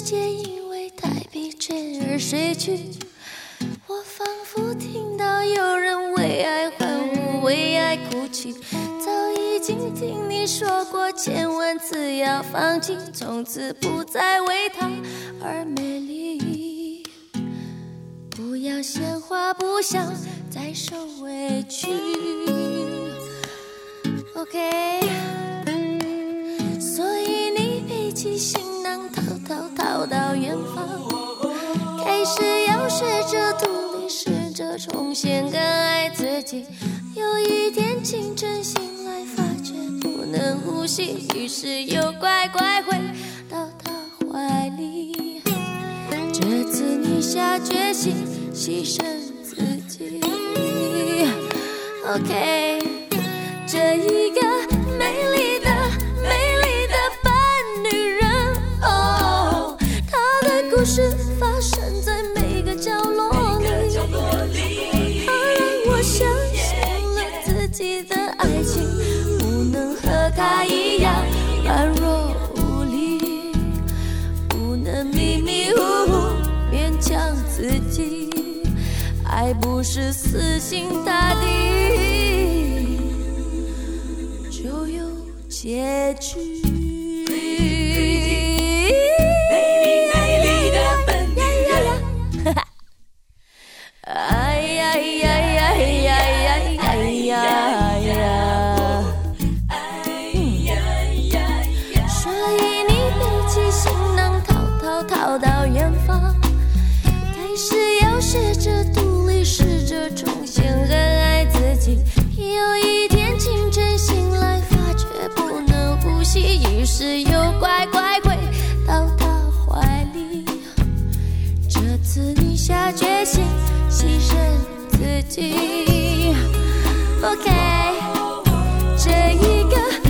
界因为太疲倦而睡去，我仿佛听到有人为爱欢呼，为爱哭泣。早已经听你说过千万次要放弃，从此不再为他而美丽。不要闲话不想再受委屈。 OK， 所以你背起行囊逃到远方，开始要学着独立，试着重新更爱自己。有一天清晨醒来发觉不能呼吸，于是又乖乖回到他怀里。这次你下决心牺牲自己。 OK， 这一个美丽的笨女人，哦，她的故事发生在每个角落里，她让我相信了自己的爱情不能和她一样软弱无力，不能迷迷糊糊勉强自己，爱不是死心塌地就有结局。美丽的笨女人，哎呀呀呀呀呀呀呀！所以你背起行囊逃到远方，开始要学着独立，试着重新更爱自己。有一天清晨醒来发觉不能呼吸，于是又乖乖回到他怀里。这次你下决心牺牲自己。 OK， 这一个